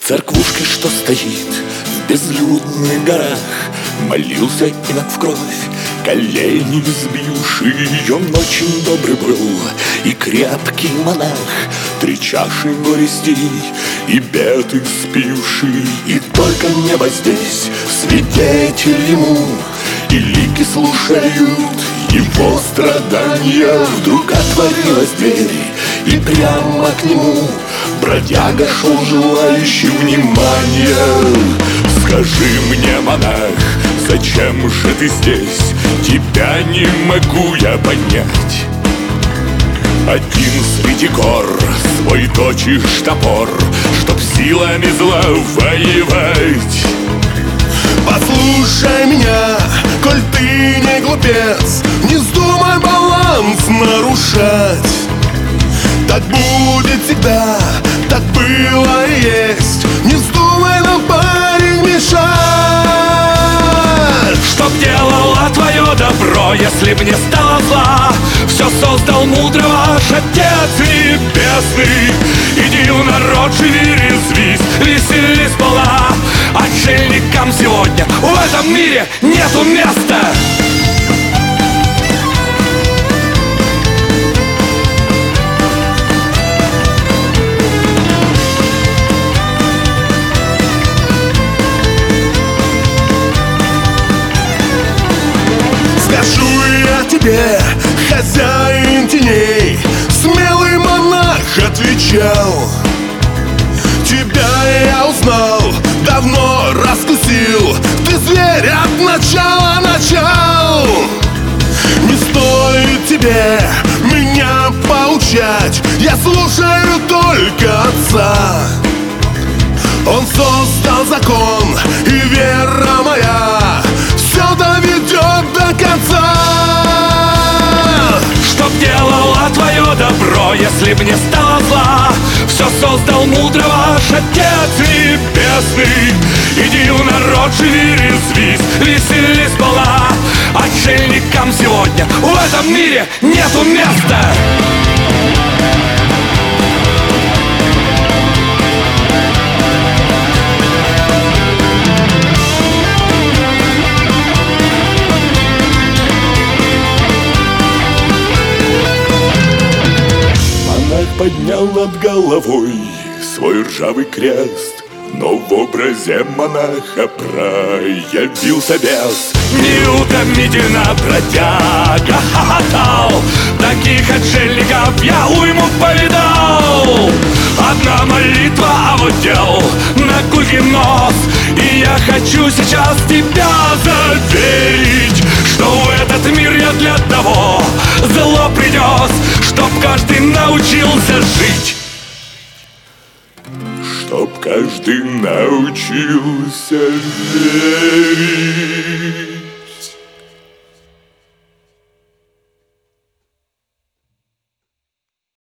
церквушке, что стоит в безлюдных горах, молился инок в кровь, колени сбивший. Он очень добрый был и крепкий монах, 3 чаши горестей и бед испивший. И только небо здесь свидетель ему, и лики слушают его страдания. Вдруг отворилась дверь, и прямо к нему бродяга шел, желающий внимания. Скажи мне, монах, зачем же ты здесь? Тебя не могу я понять. Один среди гор свой точишь топор, чтоб силами зла воевать. Послушай меня, коль ты не глупец, не вздумай баланс нарушать. Так будет всегда, так было и есть. Не вздумай нам, парень, мешать. Чтоб делало твое добро, если б не стало зла. Все создал мудро ваш Отец Небесный. Иди в народ, живи, резвись, веселись сполна. Отшельникам сегодня в этом мире нету места. Скажу я тебе, хозяин теней, смелый монах отвечал. Тебя я узнал, давно раскусил, ты зверь от начала начал. Не стоит тебе меня поучать, я слушаю только отца. Он создал закон, и вера моя все доведет до конца. Чтоб делало твое добро, если б не стало зла. Все создал мудро ваш Отец Небесный. Иди в народ, живи, резвись, веселись сполна. Отшельникам сегодня в этом мире нету места. Поднял над головой свой ржавый крест, но в образе монаха проявился бес. Неутомительно бродяга хохотал, таких отшельников я уйму повидал. Одна молитва, а вот дел на кулькин нос. И я хочу сейчас тебя заверить, что в этот мир я для того зло принес, чтоб каждый научился жить. Чтоб каждый научился верить.